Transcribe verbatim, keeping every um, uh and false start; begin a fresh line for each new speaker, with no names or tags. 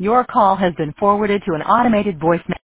Your call has been forwarded to an automated voice